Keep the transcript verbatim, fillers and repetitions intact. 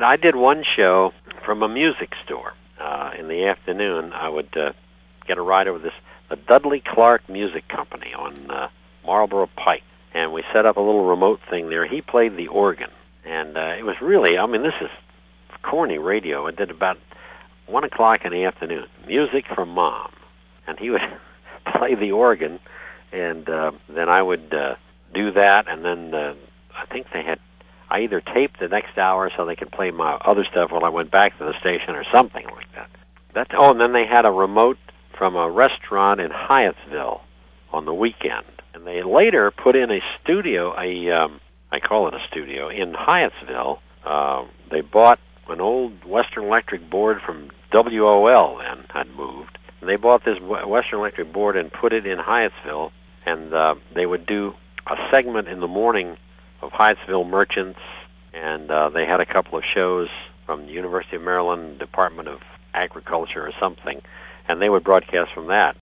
I did one show from a music store. Uh, in the afternoon, I would uh, get a ride over this the Dudley Clark Music Company on uh, Marlboro Pike, and we set up a little remote thing there. He played the organ, and uh, it was really, I mean, this is corny radio. It did about one o'clock in the afternoon, music from Mom, and he would play the organ, and uh, then I would uh, do that, and then uh, I think they had, I either taped the next hour so they could play my other stuff while I went back to the station or something like that. That oh, and then they had a remote from a restaurant in Hyattsville on the weekend, and they later put in a studio, a um, I call it a studio, in Hyattsville. Uh, they bought an old Western Electric board from W O L then, had moved. And they bought this Western Electric board and put it in Hyattsville, and uh, they would do a segment in the morning of Hyattsville merchants, and uh, they had a couple of shows from the University of Maryland Department of Agriculture or something, and they would broadcast from that.